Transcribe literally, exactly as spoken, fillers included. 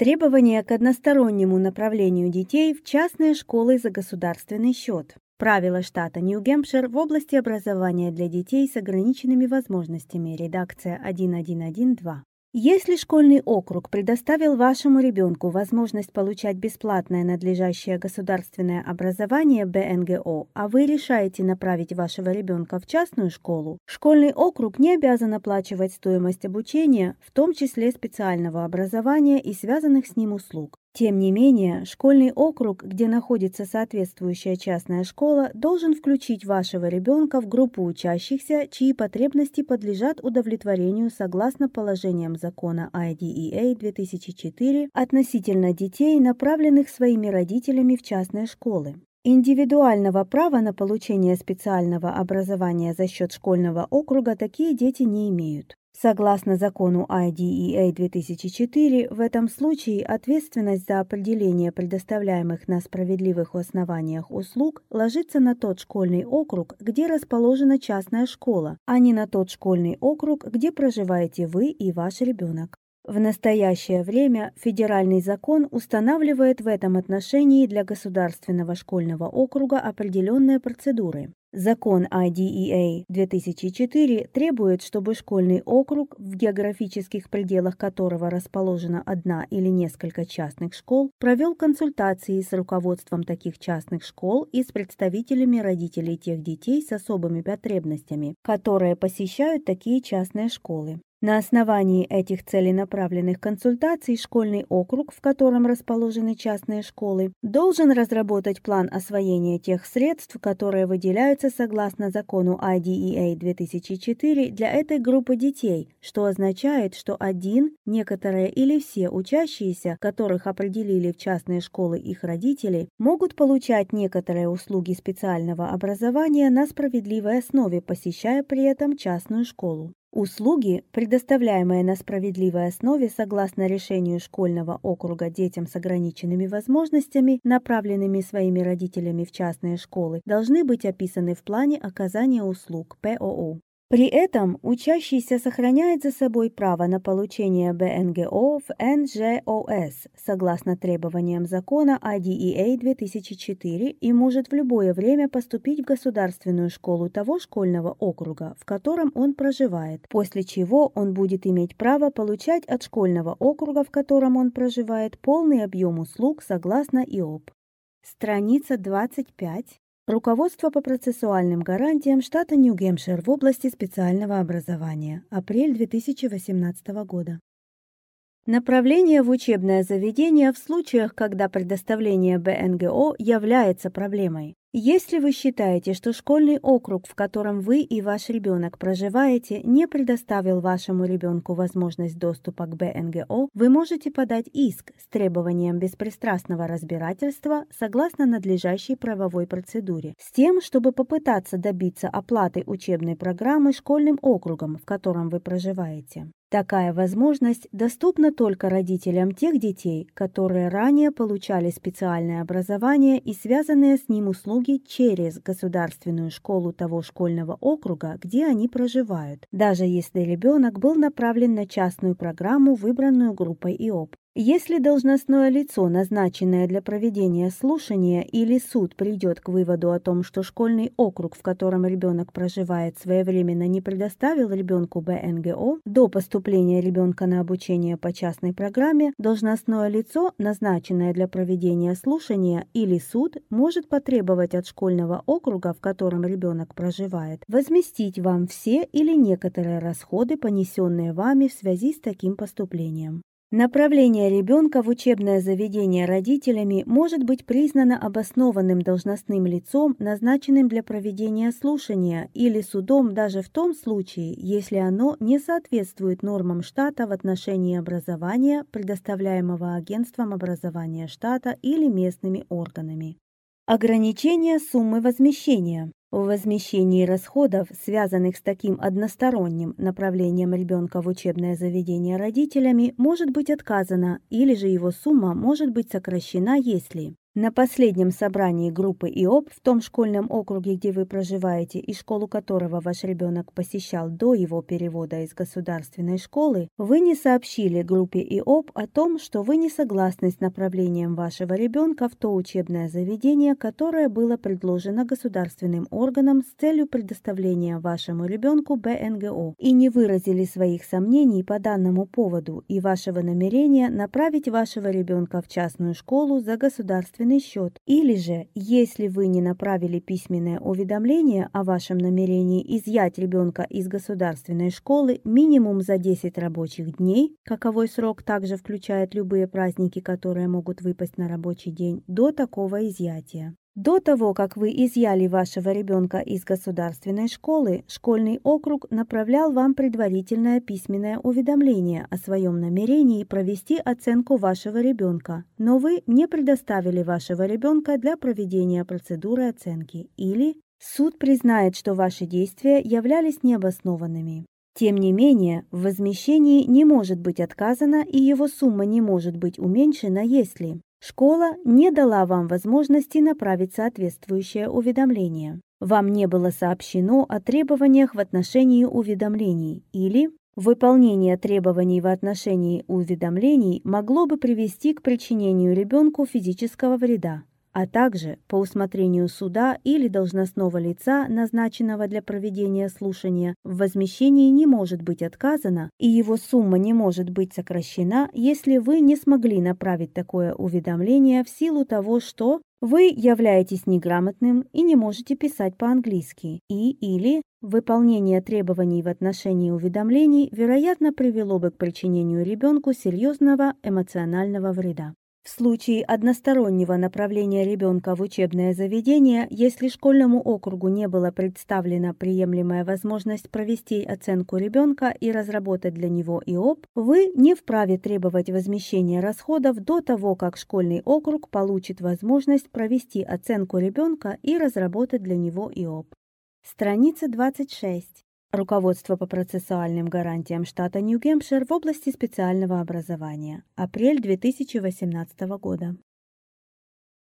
Требования к одностороннему направлению детей в частные школы за государственный счет. Правила штата Нью-Гэмпшир в области образования для детей с ограниченными возможностями. Редакция тысяча сто двенадцать. Если школьный округ предоставил вашему ребенку возможность получать бесплатное надлежащее государственное образование бэ эн гэ о, а вы решаете направить вашего ребенка в частную школу, школьный округ не обязан оплачивать стоимость обучения, в том числе специального образования и связанных с ним услуг. Тем не менее, школьный округ, где находится соответствующая частная школа, должен включить вашего ребенка в группу учащихся, чьи потребности подлежат удовлетворению согласно положениям закона ай ди и эй две тысячи четыре относительно детей, направленных своими родителями в частные школы. Индивидуального права на получение специального образования за счет школьного округа такие дети не имеют. Согласно закону ай ди и эй две тысячи четыре, в этом случае ответственность за определение предоставляемых на справедливых основаниях услуг ложится на тот школьный округ, где расположена частная школа, а не на тот школьный округ, где проживаете вы и ваш ребенок. В настоящее время федеральный закон устанавливает в этом отношении для государственного школьного округа определенные процедуры. Закон ай ди и эй две тысячи четыре требует, чтобы школьный округ, в географических пределах которого расположена одна или несколько частных школ, провел консультации с руководством таких частных школ и с представителями родителей тех детей с особыми потребностями, которые посещают такие частные школы. На основании этих целенаправленных консультаций школьный округ, в котором расположены частные школы, должен разработать план освоения тех средств, которые выделяются согласно закону ай ди и эй две тысячи четыре для этой группы детей, что означает, что один, некоторые или все учащиеся, которых определили в частные школы их родители, могут получать некоторые услуги специального образования на справедливой основе, посещая при этом частную школу. Услуги, предоставляемые на справедливой основе согласно решению школьного округа детям с ограниченными возможностями, направленными своими родителями в частные школы, должны быть описаны в плане оказания услуг пэ о о. При этом учащийся сохраняет за собой право на получение бэ эн гэ о в эн жэ о эс согласно требованиям закона ай ди и эй две тысячи четыре и может в любое время поступить в государственную школу того школьного округа, в котором он проживает, после чего он будет иметь право получать от школьного округа, в котором он проживает, полный объем услуг согласно и о пэ. Страница двадцать пять. Руководство по процессуальным гарантиям штата Нью-Гэмпшир в области специального образования. Апрель две тысячи восемнадцатого года. Направление в учебное заведение в случаях, когда предоставление бэ эн гэ о является проблемой. Если вы считаете, что школьный округ, в котором вы и ваш ребенок проживаете, не предоставил вашему ребенку возможность доступа к бэ эн гэ о, вы можете подать иск с требованием беспристрастного разбирательства согласно надлежащей правовой процедуре, с тем, чтобы попытаться добиться оплаты учебной программы школьным округом, в котором вы проживаете. Такая возможность доступна только родителям тех детей, которые ранее получали специальное образование и связанные с ним услуги через государственную школу того школьного округа, где они проживают, даже если ребенок был направлен на частную программу, выбранную группой и о пэ. Если должностное лицо, назначенное для проведения слушания, или суд придет к выводу о том, что школьный округ, в котором ребенок проживает, своевременно не предоставил ребенку бэ эн гэ о, до поступления ребенка на обучение по частной программе, должностное лицо, назначенное для проведения слушания, или суд может потребовать от школьного округа, в котором ребенок проживает, возместить вам все или некоторые расходы, понесенные вами в связи с таким поступлением. Направление ребенка в учебное заведение родителями может быть признано обоснованным должностным лицом, назначенным для проведения слушания, или судом даже в том случае, если оно не соответствует нормам штата в отношении образования, предоставляемого агентством образования штата или местными органами. Ограничение суммы возмещения. В возмещении расходов, связанных с таким односторонним направлением ребенка в учебное заведение родителями, может быть отказано, или же его сумма может быть сокращена, если На последнем собрании группы ИОП в том школьном округе, где вы проживаете и школу которого ваш ребенок посещал до его перевода из государственной школы, вы не сообщили группе ИОП о том, что вы не согласны с направлением вашего ребенка в то учебное заведение, которое было предложено государственным органам с целью предоставления вашему ребенку бэ эн гэ о, и не выразили своих сомнений по данному поводу и вашего намерения направить вашего ребенка в частную школу за государственной счет, или же, если вы не направили письменное уведомление о вашем намерении изъять ребенка из государственной школы минимум за десять рабочих дней, каковой срок также включает любые праздники, которые могут выпасть на рабочий день, до такого изъятия. До того, как вы изъяли вашего ребенка из государственной школы, школьный округ направлял вам предварительное письменное уведомление о своем намерении провести оценку вашего ребенка, но вы не предоставили вашего ребенка для проведения процедуры оценки, или суд признает, что ваши действия являлись необоснованными. Тем не менее, в возмещении не может быть отказано и его сумма не может быть уменьшена, если школа не дала вам возможности направить соответствующее уведомление, вам не было сообщено о требованиях в отношении уведомлений, или выполнение требований в отношении уведомлений могло бы привести к причинению ребенку физического вреда, а также по усмотрению суда или должностного лица, назначенного для проведения слушания, в возмещении не может быть отказано и его сумма не может быть сокращена, если вы не смогли направить такое уведомление в силу того, что вы являетесь неграмотным и не можете писать по-английски, и или выполнение требований в отношении уведомлений, вероятно, привело бы к причинению ребенку серьезного эмоционального вреда. В случае одностороннего направления ребенка в учебное заведение, если школьному округу не была представлена приемлемая возможность провести оценку ребенка и разработать для него ИОП, вы не вправе требовать возмещения расходов до того, как школьный округ получит возможность провести оценку ребенка и разработать для него ИОП. Страница двадцать шесть. Руководство по процессуальным гарантиям штата Нью-Гэмпшир в области специального образования. Апрель две тысячи восемнадцатого года.